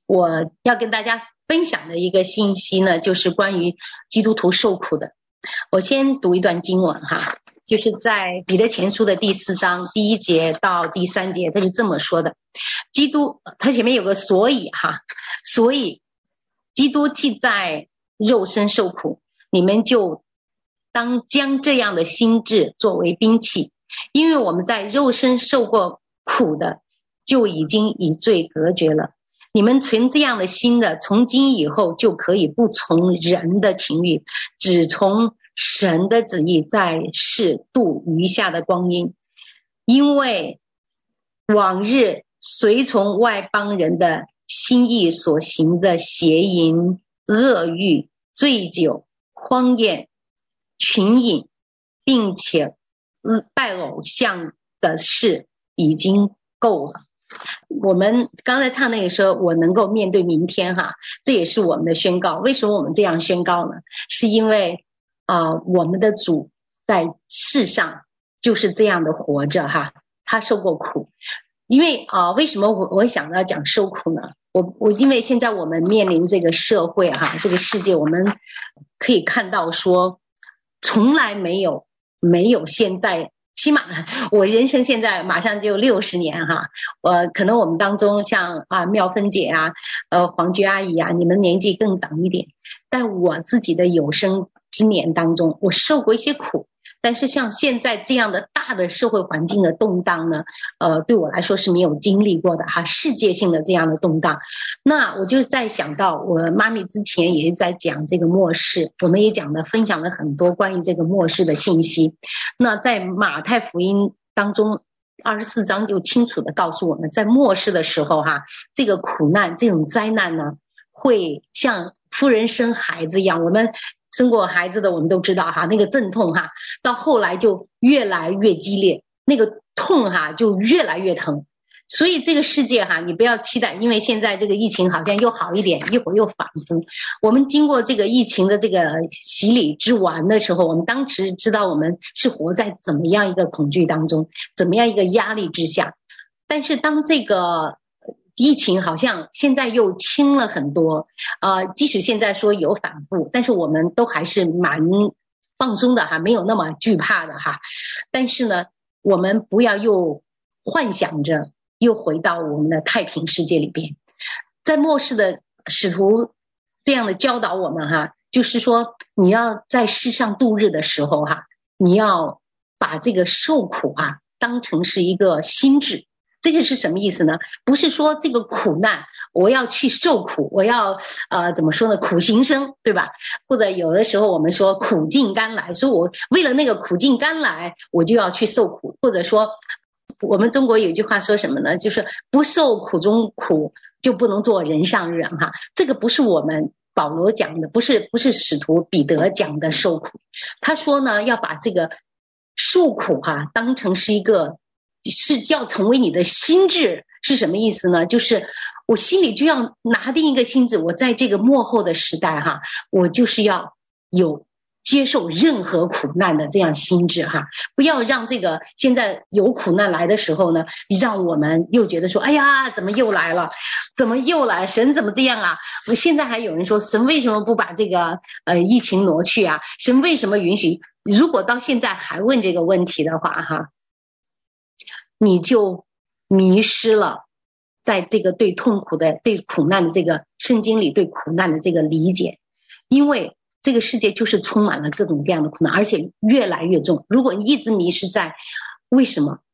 我要跟大家分享的一个信息呢，就是关于基督徒受苦的。我先读一段经文哈，就是在彼得前书的第4章第1节到第3节，他是这么说的：基督，他前面有个所以哈，所以基督既在肉身受苦，你们就当将这样的心志作为兵器，因为我们在肉身受过苦的，就已经与罪隔绝了。你们存这样的心的，从今以后就可以不从人的情欲，只从神的旨意，在世度余下的光阴。因为往日随从外邦人的心意所行的邪淫、恶欲、醉酒、荒宴、群饮，并且拜偶像的事已经够了。我们刚才唱那个说我能够面对明天哈，这也是我们的宣告。为什么我们这样宣告呢？是因为我们的主在世上就是这样的活着哈，他受过苦。因为为什么我想要讲受苦呢？我因为现在我们面临这个社会哈，这个世界，我们可以看到说从来没有现在，起码我人生现在马上就60年哈，可能我们当中像妙芬姐黄菊阿姨你们年纪更长一点，但我自己的有生之年当中，我受过一些苦。但是像现在这样的大的社会环境的动荡呢，对我来说是没有经历过的哈，世界性的这样的动荡。那我就在想到我妈咪之前也在讲这个末世，我们也分享了很多关于这个末世的信息。那在马太福音当中24章就清楚的告诉我们，在末世的时候哈，这个苦难这种灾难呢，会像妇人生孩子一样，我们生过孩子的我们都知道哈，那个阵痛哈，到后来就越来越激烈，那个痛哈就越来越疼。所以这个世界哈，你不要期待，因为现在这个疫情好像又好一点，一会儿又反复。我们经过这个疫情的这个洗礼之完的时候，我们当时知道我们是活在怎么样一个恐惧当中，怎么样一个压力之下。但是当这个疫情好像现在又轻了很多，即使现在说有反复，但是我们都还是蛮放松的哈，没有那么惧怕的哈。但是呢，我们不要又幻想着又回到我们的太平世界里边。在末世的使徒这样的教导我们哈，就是说你要在世上度日的时候哈，你要把这个受苦当成是一个心志。这个是什么意思呢？不是说这个苦难我要去受苦，我要怎么说呢，苦行僧，对吧？或者有的时候我们说苦尽甘来，说我为了那个苦尽甘来我就要去受苦。或者说我们中国有一句话说什么呢，就是不受苦中苦就不能做人上人哈。这个不是我们保罗讲的，不是使徒彼得讲的受苦。他说呢，要把这个受苦当成是一个，是要成为你的心志。是什么意思呢？就是我心里就要拿定一个心志，我在这个末后的时代我就是要有接受任何苦难的这样心志不要让这个现在有苦难来的时候呢，让我们又觉得说，哎呀，怎么又来了？怎么又来？神怎么这样啊？现在还有人说，神为什么不把这个疫情挪去啊？神为什么允许？如果到现在还问这个问题的话你就迷失了在这个对痛苦的、对苦难的这个圣经里对苦难的这个理解。因为这个世界就是充满了各种各样的苦难，而且越来越重。如果你一直迷失在为什么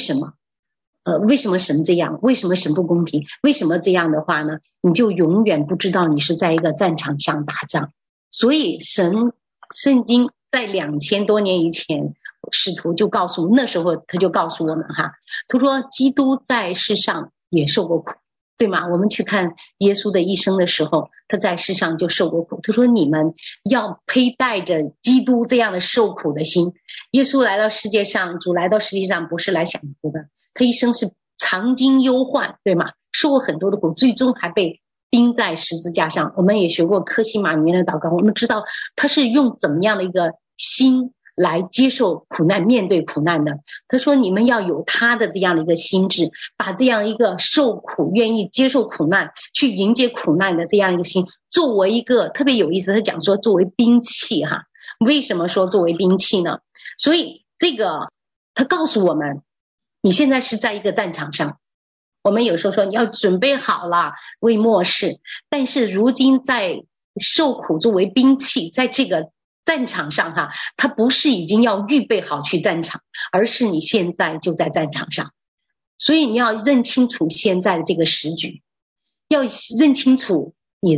神这样，为什么神不公平，为什么这样的话呢，你就永远不知道你是在一个战场上打仗。所以圣经在2000多年以前，使徒就告诉我们，那时候他就告诉我们他说基督在世上也受过苦，对吗？我们去看耶稣的一生的时候，他在世上就受过苦。他说你们要佩戴着基督这样的受苦的心。耶稣来到世界上，主来到世界上不是来享福的，他一生是尝经忧患，对吗？受过很多的苦，最终还被钉在十字架上。我们也学过科西玛里面的祷告，我们知道他是用怎么样的一个心来接受苦难，面对苦难的。他说你们要有他的这样的一个心智，把这样一个受苦愿意接受苦难去迎接苦难的这样一个心作为一个特别有意思，他讲说作为兵器哈。为什么说作为兵器呢？所以这个他告诉我们，你现在是在一个战场上，我们有时候说你要准备好了为末世，但是如今在受苦作为兵器，在这个战场上哈，它不是已经要预备好去战场，而是你现在就在战场上。所以你要认清楚现在的这个时局，要认清楚你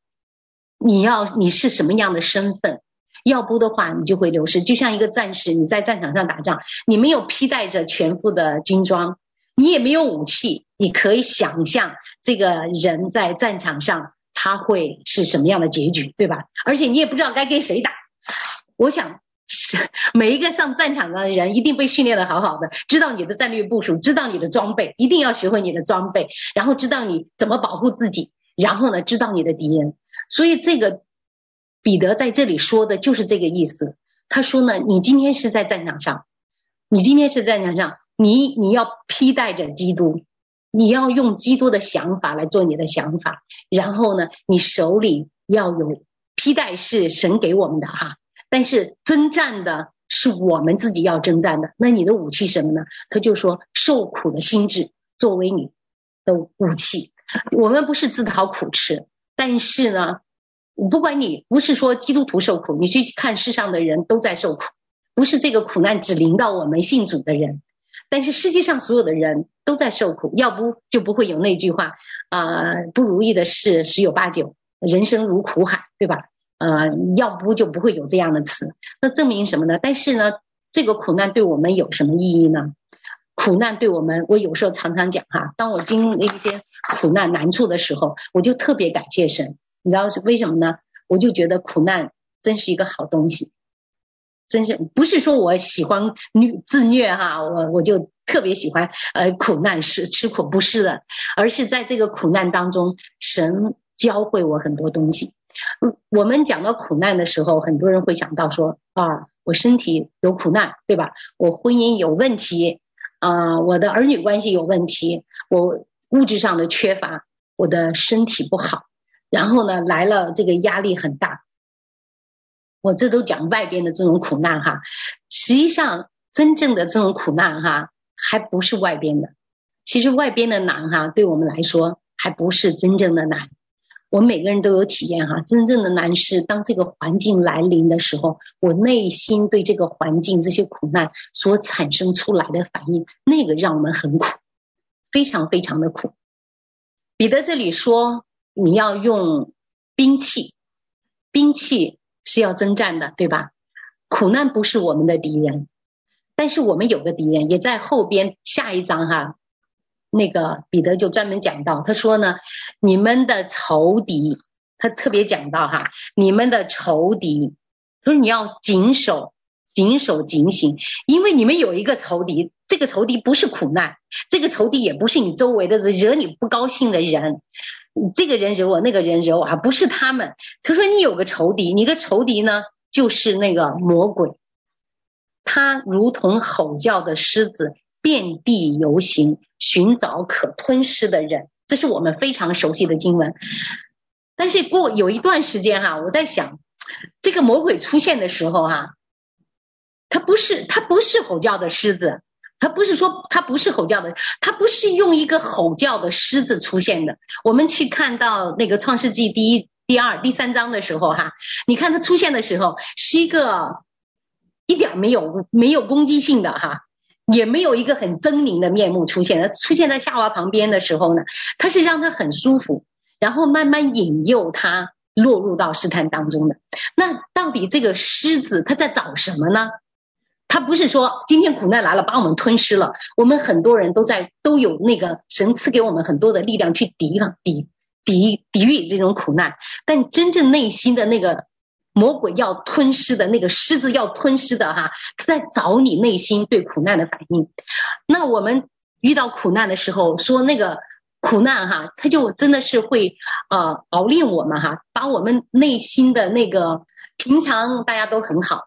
是什么样的身份，要不的话你就会流失。就像一个战士，你在战场上打仗，你没有披戴着全副的军装，你也没有武器，你可以想象这个人在战场上他会是什么样的结局，对吧？而且你也不知道该跟谁打。我想每一个上战场的人一定被训练得好好的，知道你的战略部署，知道你的装备，一定要学会你的装备，然后知道你怎么保护自己，然后呢知道你的敌人。所以这个彼得在这里说的就是这个意思。他说呢，你今天是在战场上，你要披戴着基督，你要用基督的想法来做你的想法，然后呢你手里要有披戴是神给我们的哈，但是征战的是我们自己要征战的。那你的武器什么呢？他就说受苦的心智作为你的武器。我们不是自讨苦吃，但是呢不管你不是说基督徒受苦，你去看世上的人都在受苦，不是这个苦难只临到我们信主的人，但是世界上所有的人都在受苦，要不就不会有那句话不如意的事十有八九，人生如苦海，对吧？要不就不会有这样的词。那证明什么呢？但是呢这个苦难对我们有什么意义呢？苦难对我们，我有时候常常讲哈，当我经历一些苦难难处的时候，我就特别感谢神。你知道是为什么呢？我就觉得苦难真是一个好东西，真是不是说我喜欢自虐哈，我就特别喜欢苦难是吃苦，不是的，而是在这个苦难当中，神教会我很多东西。我们讲到苦难的时候，很多人会想到说我身体有苦难，对吧？我婚姻有问题我的儿女关系有问题，我物质上的缺乏，我的身体不好，然后呢来了这个压力很大。我这都讲外边的这种苦难哈，实际上真正的这种苦难哈还不是外边的。其实外边的难哈对我们来说还不是真正的难。我们每个人都有体验哈，真正的难是当这个环境来临的时候，我内心对这个环境这些苦难所产生出来的反应，那个让我们很苦，非常非常的苦。彼得这里说你要用兵器，兵器是要征战的，对吧？苦难不是我们的敌人，但是我们有个敌人，也在后边下一章哈，那个彼得就专门讲到，他说呢，你们的仇敌，他特别讲到哈，你们的仇敌，他说你要谨守警醒，因为你们有一个仇敌，这个仇敌不是苦难，这个仇敌也不是你周围的惹你不高兴的人，这个人惹我，那个人惹我不是他们。他说你有个仇敌，你的仇敌呢就是那个魔鬼，他如同吼叫的狮子，遍地游行，寻找可吞噬的人。这是我们非常熟悉的经文。但是过有一段时间哈，我在想这个魔鬼出现的时候哈，他不是吼叫的狮子，他不是说他不是吼叫的，他不是用一个吼叫的狮子出现的。我们去看到那个创世纪第1、第2、第3章的时候哈，你看他出现的时候是一个一点没有攻击性的哈，也没有一个很狰狞的面目出现的。出现在夏娃旁边的时候呢，他是让他很舒服，然后慢慢引诱他落入到试探当中的。那到底这个狮子他在找什么呢？他不是说今天苦难来了把我们吞噬了，我们很多人都有那个神赐给我们很多的力量去抵御这种苦难，但真正内心的那个魔鬼要吞噬的那个狮子要吞噬的哈，他在找你内心对苦难的反应。那我们遇到苦难的时候，说那个苦难哈，他就真的是会熬练我们哈，把我们内心的那个平常大家都很好，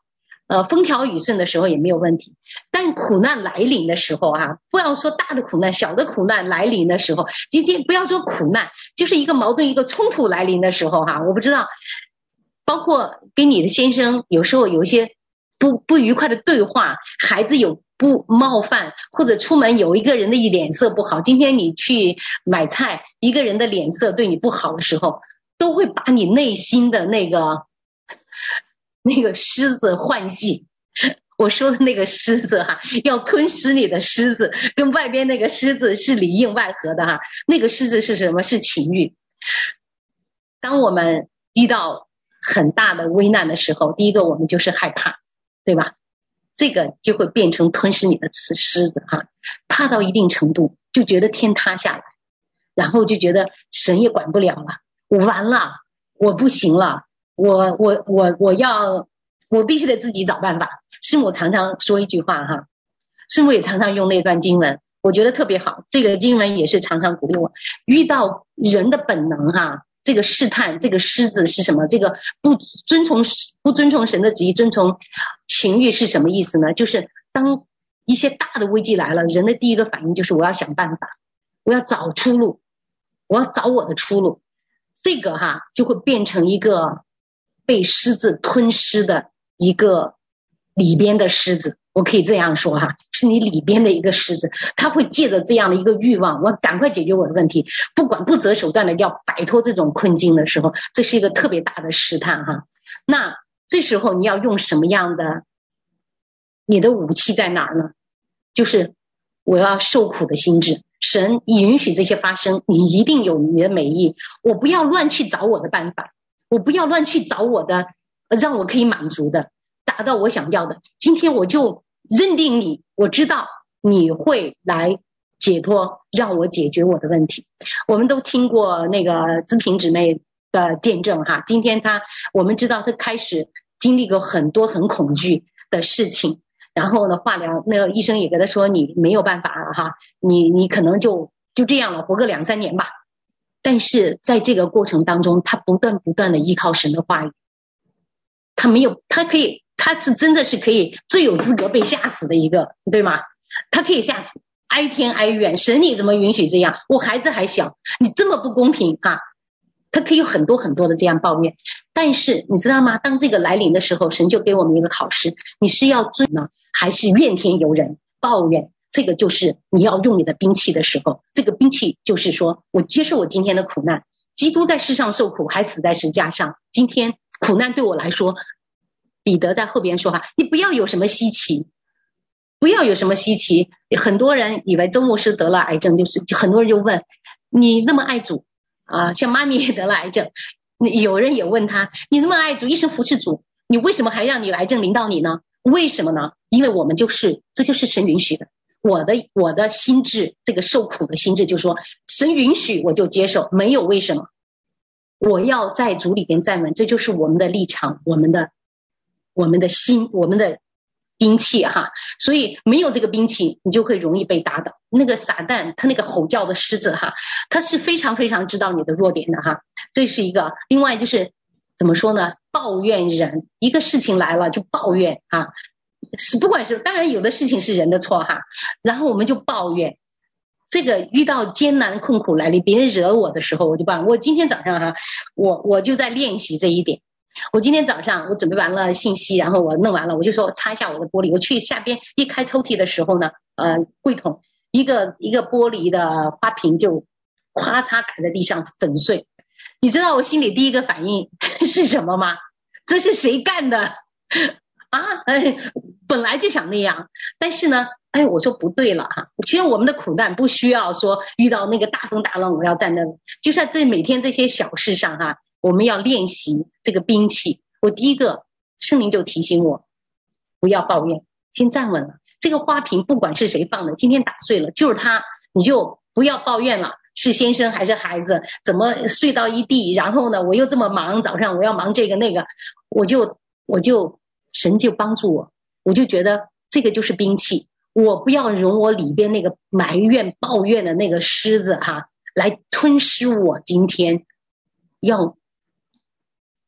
风调雨顺的时候也没有问题，但苦难来临的时候啊，不要说大的苦难，小的苦难来临的时候，今天不要说苦难，就是一个矛盾一个冲突来临的时候哈，我不知道，包括跟你的先生有时候有一些不愉快的对话，孩子有不冒犯，或者出门有一个人的脸色不好，今天你去买菜，一个人的脸色对你不好的时候，都会把你内心的那个狮子唤醒。我说的那个狮子哈，要吞噬你的狮子，跟外边那个狮子是里应外合的哈。那个狮子是什么？是情欲。当我们遇到很大的危难的时候，第一个我们就是害怕，对吧？这个就会变成吞噬你的狮子哈，怕到一定程度就觉得天塌下来，然后就觉得神也管不了了，我完了，我不行了，我必须得自己找办法。师母常常说一句话哈，师母也常常用那段经文，我觉得特别好。这个经文也是常常鼓励我，遇到人的本能哈，这个试探，这个狮子是什么？这个不遵从神的旨意，遵从情欲是什么意思呢？就是当一些大的危机来了，人的第一个反应就是我要想办法，我要找出路，我要找我的出路。这个哈就会变成一个被狮子吞噬的一个里边的狮子，我可以这样说哈，是你里边的一个狮子，他会借着这样的一个欲望，我赶快解决我的问题，不管不择手段的要摆脱这种困境的时候，这是一个特别大的试探哈。那这时候你要用什么样的，你的武器在哪儿呢？就是我要受苦的心智，神允许这些发生，你一定有你的美意，我不要乱去找我的办法，我不要乱去找我的让我可以满足的达到我想要的，今天我就认定你，我知道你会来解脱，让我解决我的问题。我们都听过那个资平姊妹的见证哈，今天我们知道她开始经历过很多很恐惧的事情，然后呢化疗那个医生也跟她说你没有办法了哈，你可能就这样了，活个2-3年吧。但是在这个过程当中，她不断的依靠神的话语，他是真的是可以最有资格被吓死的一个，对吗？他可以吓死，哀天哀怨，神你怎么允许这样？我孩子还小，你这么不公平啊！他可以有很多很多的这样抱怨，但是你知道吗？当这个来临的时候，神就给我们一个考试，你是要罪呢，还是怨天尤人抱怨？这个就是你要用你的兵器的时候，这个兵器就是说我接受我今天的苦难，基督在世上受苦，还死在十字架上，今天苦难对我来说，彼得在后边说哈，你不要有什么稀奇，不要有什么稀奇。很多人以为周牧师得了癌症，就是很多人就问你那么爱主啊，像妈咪也得了癌症，有人也问他你那么爱主，一生服侍主，你为什么还让你癌症临到你呢？为什么呢？因为我们这就是神允许的。我的心智，这个受苦的心智，就是说神允许我就接受，没有为什么，我要在主里边站稳，这就是我们的立场，我们的心，我们的兵器哈。所以没有这个兵器，你就会容易被打倒。那个撒旦他那个吼叫的狮子哈，他是非常非常知道你的弱点的哈，这是一个。另外就是怎么说呢，抱怨人，一个事情来了就抱怨啊，不管是当然有的事情是人的错哈，然后我们就抱怨。这个遇到艰难困苦来临，别人惹我的时候，我就抱怨。我今天早上哈，我就在练习这一点。我今天早上我准备完了信息，然后我弄完了，我就说擦一下我的玻璃。我去下边一开抽屉的时候呢，柜桶一个玻璃的花瓶就咔嚓打在地上粉碎。你知道我心里第一个反应是什么吗？这是谁干的啊？本来就想那样，但是呢，我说不对了哈。其实我们的苦难不需要说遇到那个大风大浪我要站那里，就在每天这些小事上哈，我们要练习这个兵器。我第一个圣灵就提醒我不要抱怨，先站稳了。这个花瓶不管是谁放的，今天打碎了就是他，你就不要抱怨了，是先生还是孩子怎么碎到一地，然后呢我又这么忙，早上我要忙这个那个，我就神就帮助我，我就觉得这个就是兵器，我不要容我里边那个埋怨抱怨的那个狮子哈来吞噬我今天要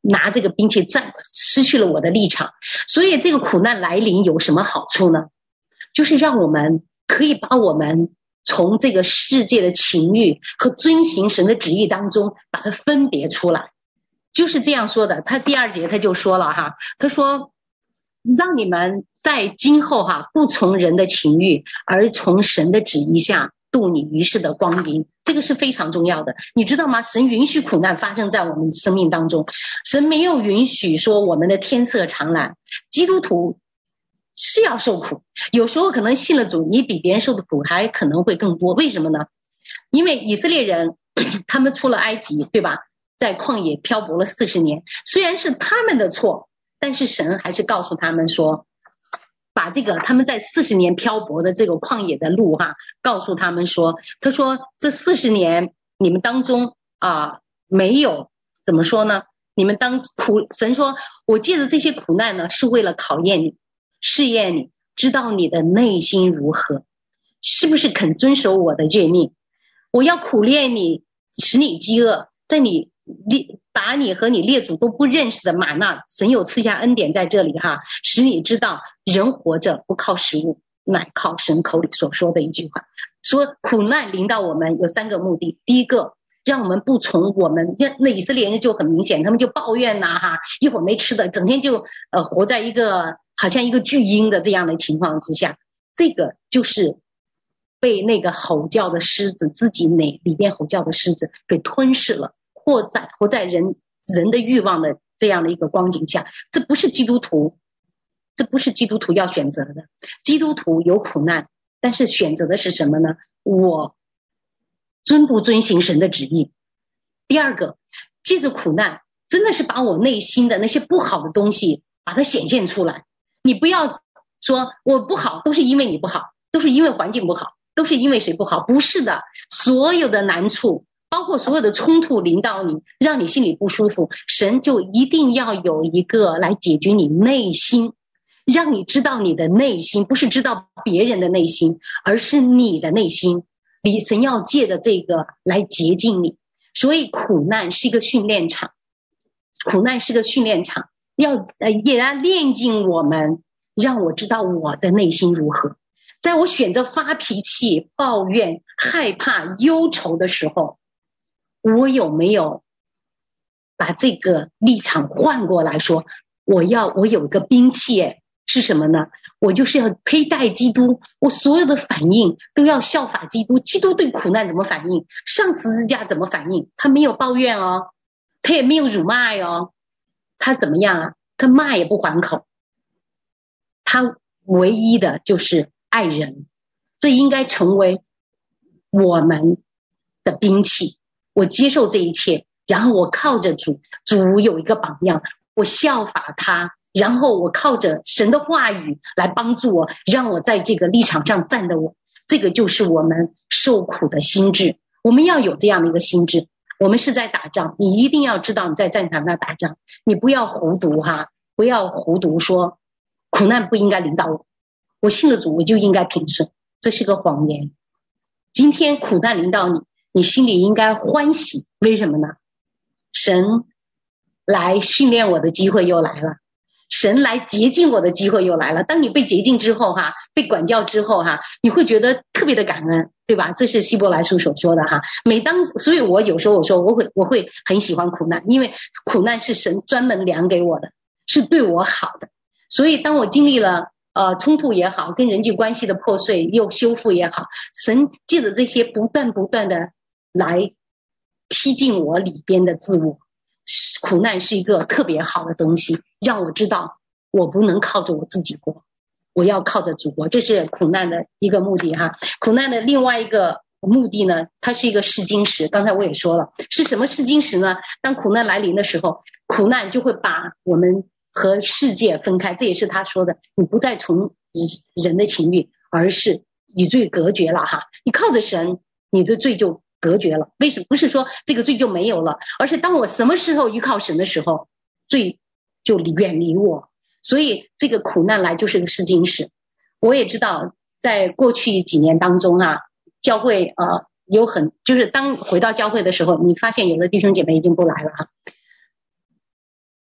拿这个兵器失去了我的立场。所以这个苦难来临有什么好处呢？就是让我们可以把我们从这个世界的情欲和遵行神的旨意当中把它分别出来。就是这样说的，他第2节他就说了哈，他说让你们在今后不从人的情欲，而从神的旨意下度你于世的光阴。这个是非常重要的，你知道吗？神允许苦难发生在我们生命当中，神没有允许说我们的天色常蓝。基督徒是要受苦，有时候可能信了主，你比别人受的苦还可能会更多。为什么呢？因为以色列人他们出了埃及，对吧？在旷野漂泊了40年，虽然是他们的错，但是神还是告诉他们说，把这个他们在40年漂泊的这个旷野的路告诉他们说，他说这40年你们当中没有怎么说呢？你们神说我借着这些苦难呢，是为了考验你，试验你，知道你的内心如何，是不是肯遵守我的诫命。我要苦练你，使你饥饿，在你把你和你列祖都不认识的玛纳，神有赐下恩典在这里使你知道人活着不靠食物，乃靠神口里所说的一句话。说苦难临到我们有3个目的，第一个让我们不从我们那以色列人就很明显，他们就抱怨一会儿没吃的，整天就活在一个好像一个巨婴的这样的情况之下。这个就是被那个吼叫的狮子，自己里边吼叫的狮子给吞噬了，活在人的欲望的这样的一个光景下。这不是基督徒要选择的。基督徒有苦难，但是选择的是什么呢？我遵不遵行神的旨意。第二个，借着苦难真的是把我内心的那些不好的东西把它显现出来。你不要说我不好都是因为你不好，都是因为环境不好，都是因为谁不好。不是的，所有的难处包括所有的冲突临到你，让你心里不舒服，神就一定要有一个来解决你内心，让你知道你的内心，不是知道别人的内心，而是你的内心。神要借着这个来洁净你。所以苦难是一个训练场，也要练尽我们，让我知道我的内心如何。在我选择发脾气、抱怨、害怕、忧愁的时候，我有没有把这个立场换过来说，我有一个兵器是什么呢？我就是要佩戴基督，我所有的反应都要效法基督。基督对苦难怎么反应，上十字架怎么反应？他没有抱怨他也没有辱骂他怎么样他骂也不还口，他唯一的就是爱人。这应该成为我们的兵器。我接受这一切，然后我靠着主有一个榜样，我效法他，然后我靠着神的话语来帮助我，让我在这个立场上站得稳。这个就是我们受苦的心智，我们要有这样的一个心智。我们是在打仗，你一定要知道你在战场上打仗，你不要糊涂不要糊涂说苦难不应该领导我信了主我就应该平顺，这是个谎言。今天苦难领导你，你心里应该欢喜。为什么呢？神来训练我的机会又来了，神来洁净我的机会又来了。当你被洁净之后被管教之后你会觉得特别的感恩，对吧？这是希伯来书所说的所以我有时候我说我会很喜欢苦难，因为苦难是神专门量给我的，是对我好的。所以当我经历了冲突也好，跟人际关系的破碎又修复也好，神借着这些不断的来踢进我里边的自我。苦难是一个特别好的东西，让我知道我不能靠着我自己过，我要靠着主过。这是苦难的一个目的苦难的另外一个目的呢，它是一个试金石。刚才我也说了，是什么试金石呢？当苦难来临的时候，苦难就会把我们和世界分开。这也是他说的，你不再从人的情欲，而是与罪隔绝了你靠着神，你的罪就隔绝了。为什么？不是说这个罪就没有了，而是当我什么时候依靠神的时候，罪就远离我。所以这个苦难来就是个试金石。我也知道在过去几年当中教会就是当回到教会的时候，你发现有的弟兄姐妹已经不来了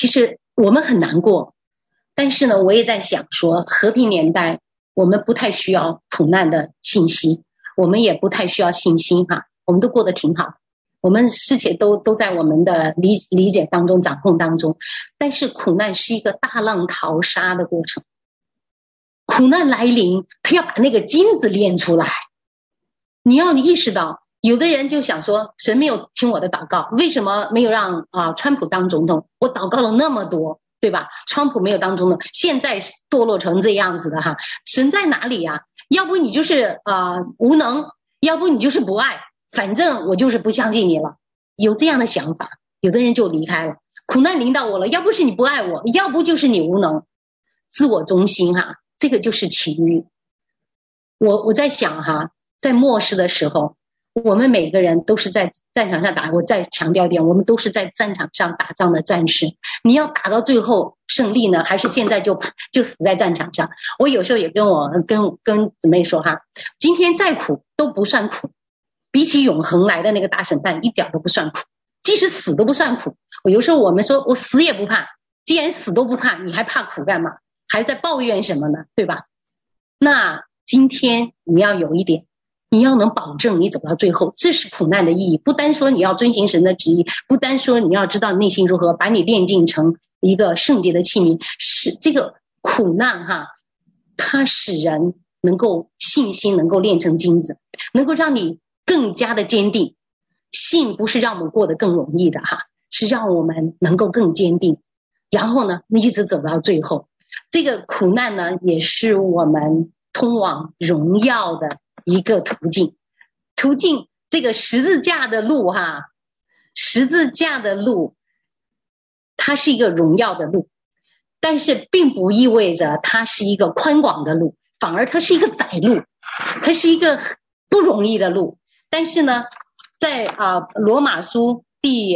其实我们很难过，但是呢，我也在想说，和平年代我们不太需要苦难的信息，我们也不太需要信心哈，我们都过得挺好，我们事情都在我们的理解当中、掌控当中。但是苦难是一个大浪淘沙的过程，苦难来临，他要把那个金子炼出来。你要意识到，有的人就想说，神没有听我的祷告，为什么没有让川普当总统？我祷告了那么多，对吧？川普没有当总统，现在堕落成这样子的哈，神在哪里呀？要不你就是无能，要不你就是不爱，反正我就是不相信你了。有这样的想法，有的人就离开了。苦难临到我了，要不是你不爱我，要不就是你无能，自我中心哈，这个就是情欲。我在想哈，在末世的时候，我们每个人都是在战场上打，我再强调一点，我们都是在战场上打仗的战士。你要打到最后胜利呢，还是现在就死在战场上？我有时候也跟姊妹说哈，今天再苦都不算苦，比起永恒来的那个大审判一点都不算苦，即使死都不算苦。有时候我们说我死也不怕，既然死都不怕，你还怕苦干嘛？还在抱怨什么呢？对吧？那今天你要有一点，你要能保证你走到最后，这是苦难的意义。不单说你要遵行神的旨意，不单说你要知道内心如何，把你炼净成一个圣洁的器皿，是这个苦难哈，它使人能够信心能够炼成金子，能够让你更加的坚定。信不是让我们过得更容易的哈，是让我们能够更坚定，然后呢一直走到最后。这个苦难呢，也是我们通往荣耀的一个途径。这个十字架的路哈，十字架的路它是一个荣耀的路，但是并不意味着它是一个宽广的路，反而它是一个窄路，它是一个不容易的路。但是呢，在罗马书第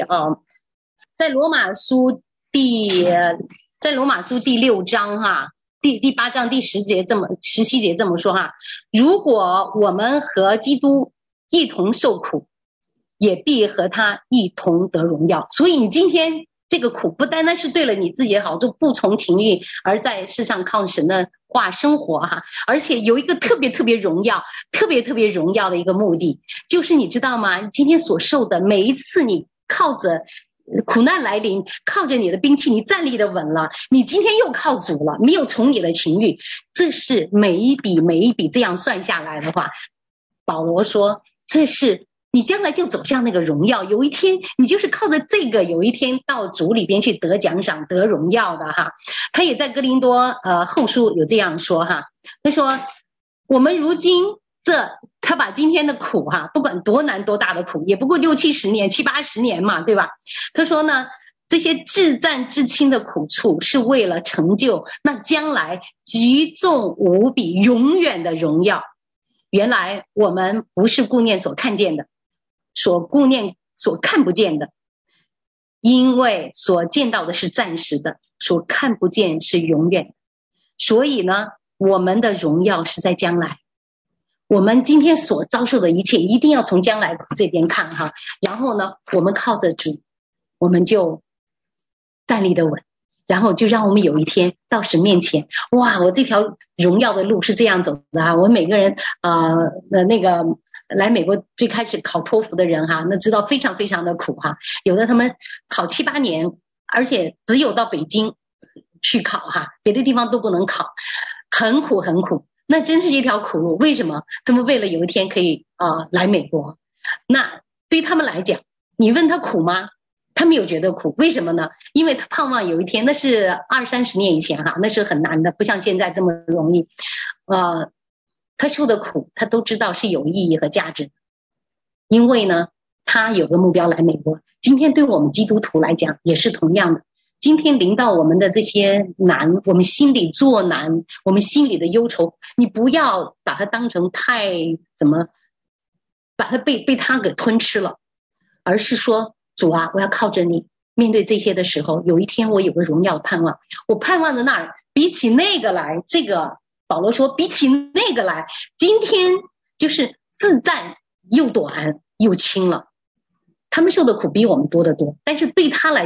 6章哈，第8章第17节这么说哈，如果我们和基督一同受苦，也必和他一同得荣耀。所以你今天这个苦不单单是对了你自己的好处，不从情欲而在世上靠神的话生活哈，而且有一个特别荣耀的一个目的，就是你知道吗？你今天所受的每一次，你靠着苦难来临，靠着你的兵器，你站立的稳了，你今天又靠主了，没有从你的情欲。这是每一笔这样算下来的话，保罗说这是你将来就走向那个荣耀，有一天你就是靠着这个，有一天到主里边去得奖赏得荣耀的哈。他也在哥林多后书有这样说哈，他说我们如今他把今天的苦哈，不管多难多大的苦，也不过60、70年、70、80年嘛，对吧？他说呢，这些至暂至轻的苦处是为了成就那将来极重无比永远的荣耀。原来我们不是顾念所看见的，所顾念所看不见的，因为所见到的是暂时的，所看不见是永远的。所以呢，我们的荣耀是在将来。我们今天所遭受的一切一定要从将来这边看哈，然后呢我们靠着主，我们就站立的稳，然后就让我们有一天到神面前，哇，我这条荣耀的路是这样走的啊！我们每个人那个来美国最开始考托福的人哈，那知道非常的苦哈，有的他们考7、8年，而且只有到北京去考哈，别的地方都不能考，很苦。那真是一条苦路。为什么？他们为了有一天可以来美国，那对他们来讲，你问他苦吗？他没有觉得苦。为什么呢？因为他盼望有一天，那是20、30年以前哈，那是很难的，不像现在这么容易。他受的苦他都知道是有意义和价值的，因为呢他有个目标来美国。今天对我们基督徒来讲也是同样的，今天临到我们的这些难，我们心里作难，我们心里的忧愁，你不要把它当成把它被他给吞吃了，而是说主啊，我要靠着你，面对这些的时候，有一天我有个荣耀盼望，我盼望的那儿比起那个来，这个保罗说比起那个来，今天就是自暂又短又轻了。他们受的苦比我们多得多，但是对他来讲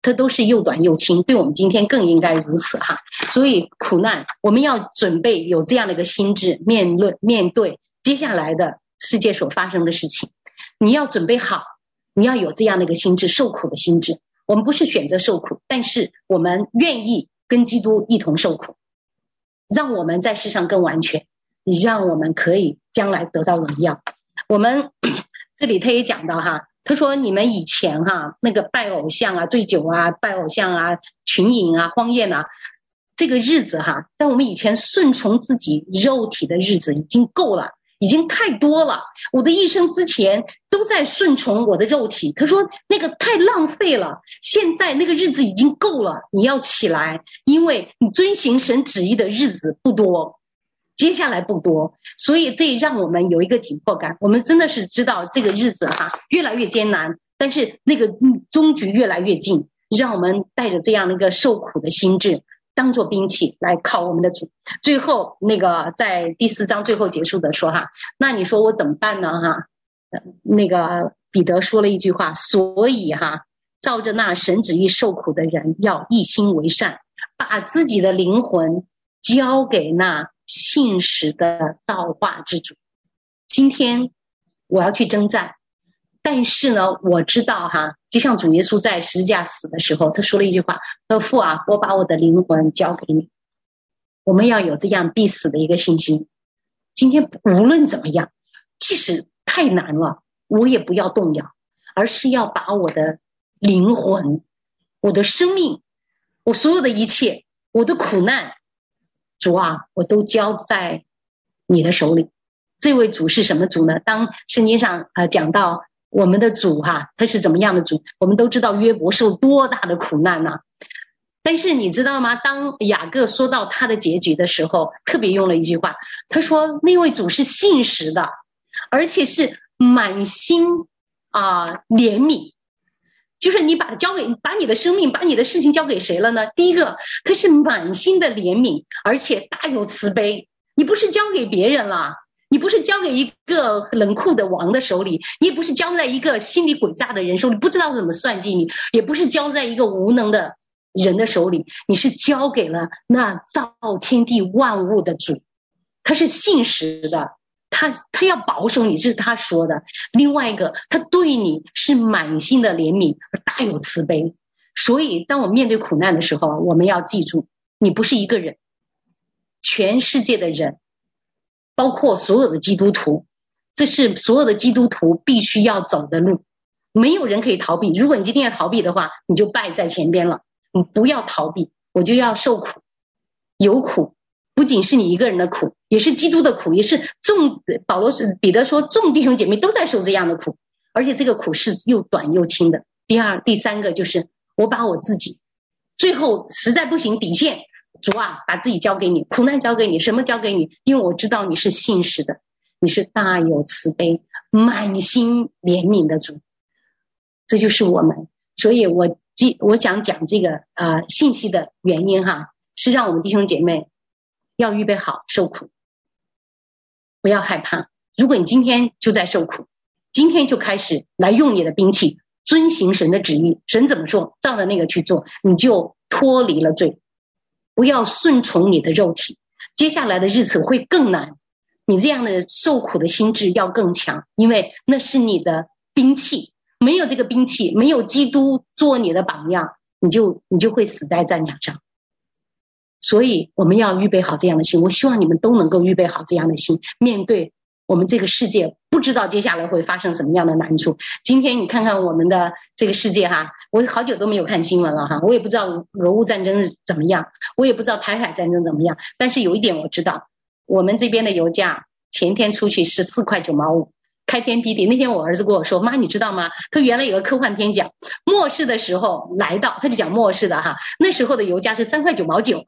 它都是又短又轻，对我们今天更应该如此哈。所以苦难我们要准备有这样的一个心智，面对接下来的世界所发生的事情，你要准备好，你要有这样的一个心智，受苦的心智。我们不是选择受苦，但是我们愿意跟基督一同受苦，让我们在世上更完全，让我们可以将来得到荣耀。我们这里他也讲到哈，他说你们以前哈那个拜偶像啊、醉酒啊、拜偶像啊、群饮啊、荒宴啊，这个日子哈，在我们以前顺从自己肉体的日子已经够了，已经太多了。我的一生之前都在顺从我的肉体，他说那个太浪费了，现在那个日子已经够了，你要起来，因为你遵行神旨意的日子不多，接下来不多，所以这让我们有一个紧迫感。我们真的是知道这个日子哈越来越艰难，但是那个终局越来越近，让我们带着这样的一个受苦的心智，当作兵器来靠我们的主。最后那个在第4章最后结束的说哈，那你说我怎么办呢哈？那个彼得说了一句话，所以哈，照着那神旨意受苦的人要一心为善，把自己的灵魂交给那信实的造化之主。今天我要去征战，但是呢我知道哈，就像主耶稣在十字架死的时候，他说了一句话，他说父啊，我把我的灵魂交给你。我们要有这样必死的一个信心。今天无论怎么样，即使太难了，我也不要动摇，而是要把我的灵魂、我的生命、我所有的一切、我的苦难，主啊，我都交在你的手里。这位主是什么主呢？当圣经上讲到我们的主哈，他是怎么样的主？我们都知道约伯受多大的苦难啊。但是你知道吗？当雅各说到他的结局的时候，特别用了一句话，他说那位主是信实的，而且是满心怜悯。就是你把你的生命、把你的事情交给谁了呢？第一个，他是满心的怜悯，而且大有慈悲。你不是交给别人了，你不是交给一个冷酷的王的手里，你也不是交在一个心里诡诈的人手里，不知道怎么算计你，也不是交在一个无能的人的手里，你是交给了那造天地万物的主。他是信实的，他要保守你，是他说的。另外一个，他对你是满心的怜悯而大有慈悲。所以当我们面对苦难的时候，我们要记住，你不是一个人，全世界的人，包括所有的基督徒，这是所有的基督徒必须要走的路，没有人可以逃避。如果你今天要逃避的话，你就败在前边了。你不要逃避，我就要受苦，有苦，不仅是你一个人的苦，也是基督的苦，也是彼得说众弟兄姐妹都在受这样的苦，而且这个苦是又短又轻的。第三个就是我把我自己，最后实在不行底线，主啊，把自己交给你，苦难交给你，什么交给你？因为我知道你是信实的，你是大有慈悲、满心怜悯的主。这就是我们。所以我想讲这个信息的原因哈，是让我们弟兄姐妹要预备好受苦，不要害怕。如果你今天就在受苦，今天就开始来用你的兵器，遵行神的旨意，神怎么说，照着那个去做，你就脱离了罪。不要顺从你的肉体，接下来的日子会更难。你这样的受苦的心智要更强，因为那是你的兵器。没有这个兵器，没有基督做你的榜样，你就会死在战场上。所以我们要预备好这样的心，我希望你们都能够预备好这样的心，面对我们这个世界不知道接下来会发生什么样的难处。今天你看看我们的这个世界哈，我好久都没有看新闻了哈，我也不知道俄乌战争怎么样，我也不知道台海战争怎么样，但是有一点我知道，我们这边的油价前天出去是4块9毛5，开天辟地。那天我儿子跟我说，妈你知道吗，他原来有个科幻片讲末世的时候来到，他就讲末世的哈，那时候的油价是3块9毛9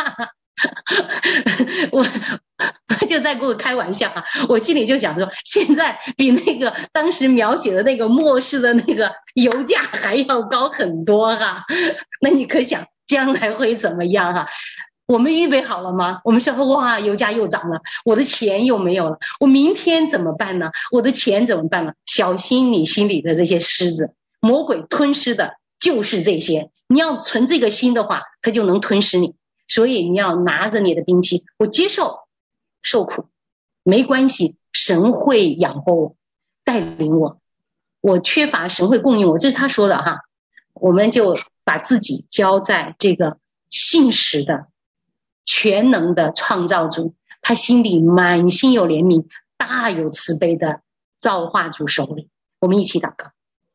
我就在跟我开玩笑啊，我心里就想说，现在比那个当时描写的那个末世的那个油价还要高很多哈，那你可想将来会怎么样哈？我们预备好了吗？我们说哇，油价又涨了，我的钱又没有了，我明天怎么办呢？我的钱怎么办呢？小心你心里的这些狮子，魔鬼吞噬的就是这些。你要存这个心的话，它就能吞噬你。所以你要拿着你的兵器，我接受受苦，没关系，神会养活我，带领我，我缺乏神会供应我，这是他说的哈。我们就把自己交在这个信实的全能的创造主，他心里满心有怜悯，大有慈悲的造化主手里。我们一起祷告。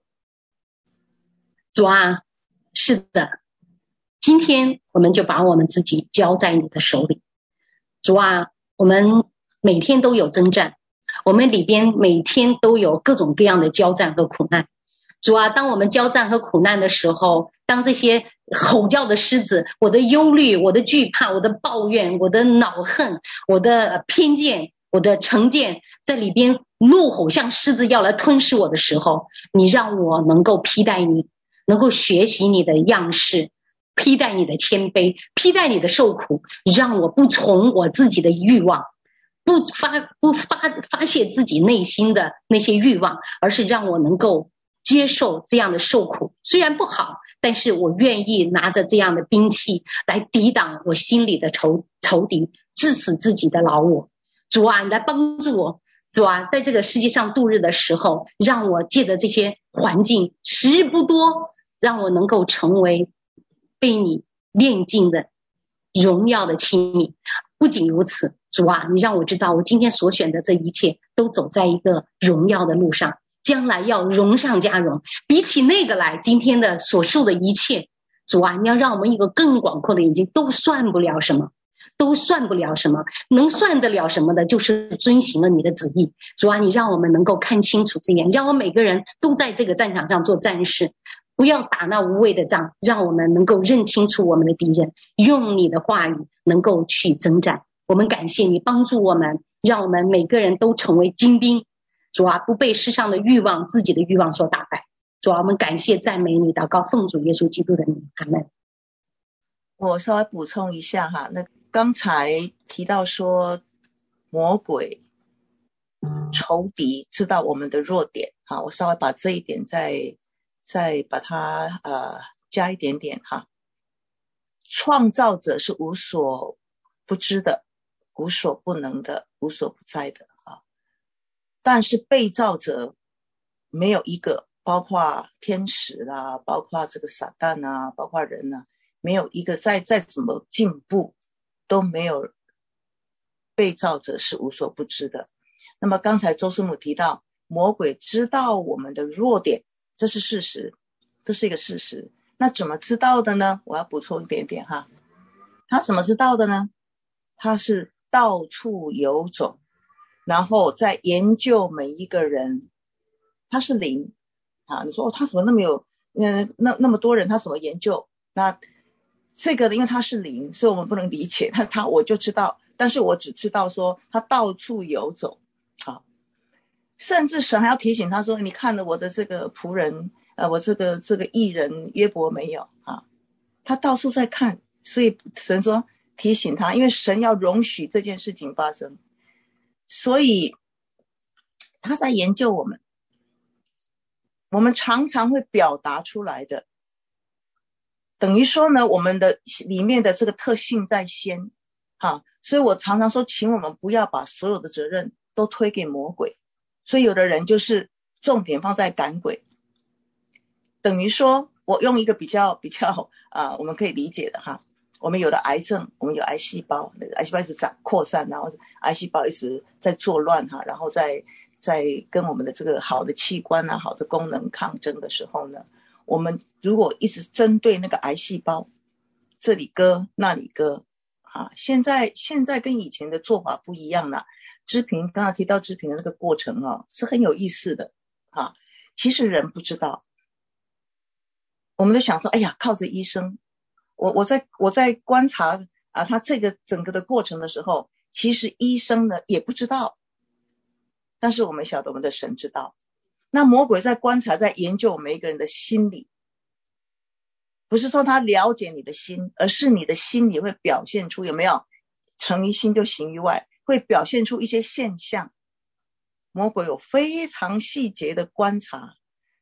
主啊，是的，今天我们就把我们自己交在你的手里。主啊，我们每天都有征战，我们里边每天都有各种各样的交战和苦难。主啊，当我们交战和苦难的时候，当这些吼叫的狮子，我的忧虑，我的惧怕，我的抱怨，我的恼恨，我的偏见，我的成见在里边怒吼，像狮子要来吞噬我的时候，你让我能够披戴你，能够学习你的样式，披戴你的谦卑，披戴你的受苦，让我不从我自己的欲望，不发泄自己内心的那些欲望，而是让我能够接受这样的受苦，虽然不好，但是我愿意拿着这样的兵器来抵挡我心里的仇敌，致死自己的老我。主啊，你来帮助我。主啊，在这个世界上度日的时候，让我借着这些环境，时日不多，让我能够成为被你炼净的荣耀的器皿。不仅如此，主啊，你让我知道我今天所选的这一切都走在一个荣耀的路上，将来要荣上加荣，比起那个来，今天的所受的一切，主啊，你要让我们一个更广阔的眼睛，都算不了什么，都算不了什么，能算得了什么的就是遵行了你的旨意。主啊，你让我们能够看清楚这点，让我们每个人都在这个战场上做战士，不要打那无谓的仗，让我们能够认清楚我们的敌人，用你的话语能够去征战。我们感谢你帮助我们，让我们每个人都成为精兵。主啊，不被世上的欲望，自己的欲望所打败。主啊，我们感谢赞美你，祷告奉主耶稣基督的名，阿们。 我稍微补充一下哈，那刚才提到说魔鬼仇敌知道我们的弱点哈，我稍微把这一点再把它加一点点哈。创造者是无所不知的，无所不能的，无所不在的啊。但是被造者没有一个，包括天使啦，包括这个撒旦啊，包括人啊，没有一个再怎么进步都没有被造者是无所不知的。那么刚才周师母提到魔鬼知道我们的弱点，这是事实，这是一个事实。那怎么知道的呢？我要补充一点点哈。他怎么知道的呢？他是到处游走，然后在研究每一个人。他是灵啊，你说他怎么那么有那么多人，他怎么研究？那这个因为他是灵，所以我们不能理解他我就知道，但是我只知道说他到处游走啊。甚至神还要提醒他说，你看了我的这个仆人我这个义人约伯没有啊？他到处在看，所以神说提醒他，因为神要容许这件事情发生，所以他在研究我们。我们常常会表达出来的，等于说呢，我们的里面的这个特性在先所以我常常说，请我们不要把所有的责任都推给魔鬼。所以有的人就是重点放在赶鬼，等于说我用一个比较我们可以理解的哈，我们有的癌症，我们有癌细胞，那个癌细胞一直扩散，然后癌细胞一直在作乱哈，然后在跟我们的这个好的器官好的功能抗争的时候呢，我们如果一直针对那个癌细胞，这里割那里割现在跟以前的做法不一样了。支平刚刚提到支平的那个过程是很有意思的其实人不知道，我们都想说，哎呀，靠着医生。我在观察他这个整个的过程的时候，其实医生呢也不知道，但是我们晓得我们的神知道。那魔鬼在观察，在研究每一个人的心理，不是说他了解你的心，而是你的心里会表现出有没有成于心就行于外，会表现出一些现象。魔鬼有非常细节的观察，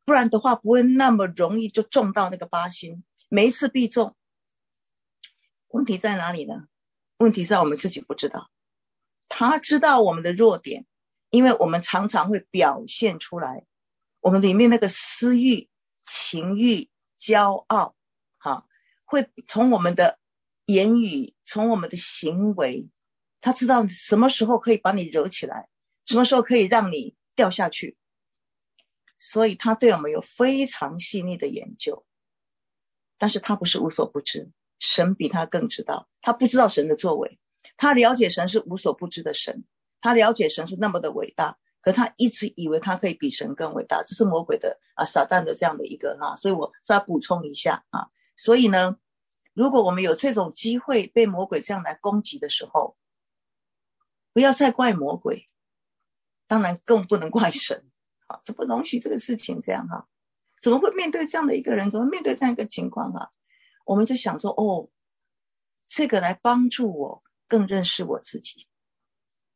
不然的话不会那么容易就中到那个8星，每一次必中。问题在哪里呢？问题在我们自己不知道。他知道我们的弱点，因为我们常常会表现出来我们里面那个私欲、情欲、骄傲，会从我们的言语，从我们的行为，他知道什么时候可以把你惹起来，什么时候可以让你掉下去，所以他对我们有非常细腻的研究。但是他不是无所不知，神比他更知道。他不知道神的作为，他了解神是无所不知的神，他了解神是那么的伟大，可他一直以为他可以比神更伟大，这是魔鬼的撒旦的这样的一个所以我再补充一下所以呢，如果我们有这种机会被魔鬼这样来攻击的时候，不要再怪魔鬼，当然更不能怪神这不容许这个事情这样怎么会面对这样的一个人，怎么面对这样一个情况我们就想说这个来帮助我更认识我自己，